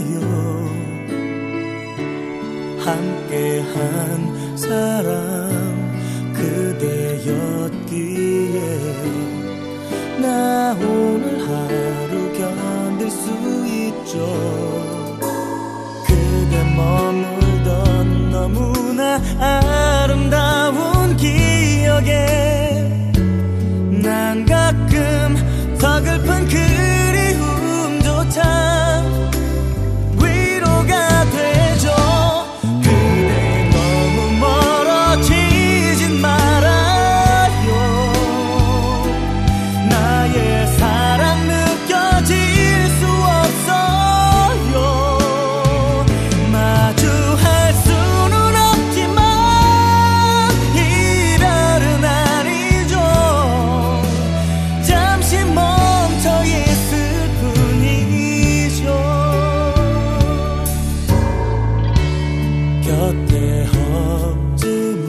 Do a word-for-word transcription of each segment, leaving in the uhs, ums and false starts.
함께한 사람 그대였기에 나 오늘 하루 견딜 수 있죠. 그대 머물던 너무나 아름다운 기억에 난 가끔 서글픈 그리움조차 위로가 되죠. 그대 너무 멀어지진 말아요. 나의 사랑 느껴질 수 없어요. 마주할 수는 없지만 이별은 아니죠. 잠시 멈춰 있을 뿐이죠. 곁에 없지만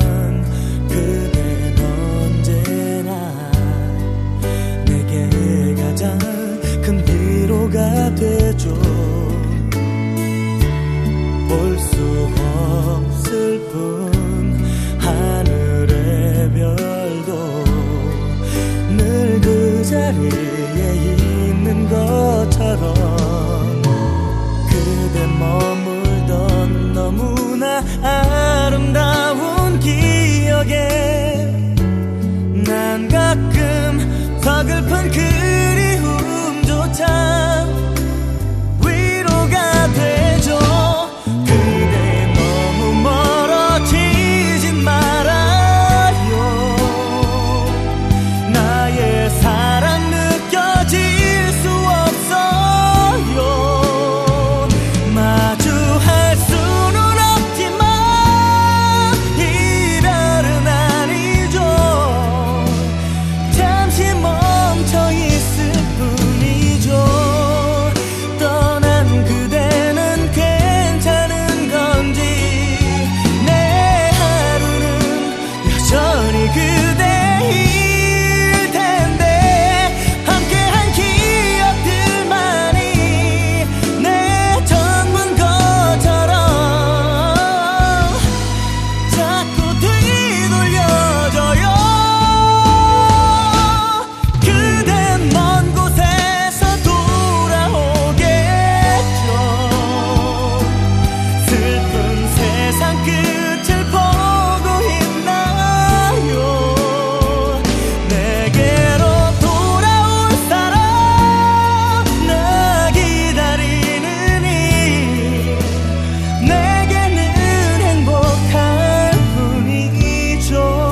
그댄 언제나 내게 가장 큰 위로가 되죠. 볼 수 없을 뿐 하늘의 별도 늘 그 자리에 있는 것처럼 그대 머물던 너무나 아름다운 기억에 난 가끔 서글픈 그리움조차 위로가 되죠. 그대 너무 멀어지진 말아요. 나의 사랑 느껴질 수 없어요. 마주할 수는 없지만 이별은 아니죠. 잠시 멈춰 있을 뿐이죠. 떠난 그대는 괜찮은 건지 내 하루는 여전히 그대일 텐데 함께한 기억들만이 내 전부인 것처럼 자꾸 뒤돌려져요. 그댄 먼 곳에서 돌아오겠죠. 슬픈 세상 끝을 보고 있나요? 내게로 돌아올 사람 나 기다리느니 내게는 행복할 뿐이죠.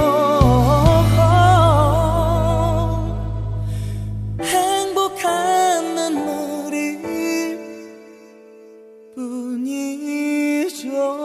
행복한 눈물일 뿐이죠.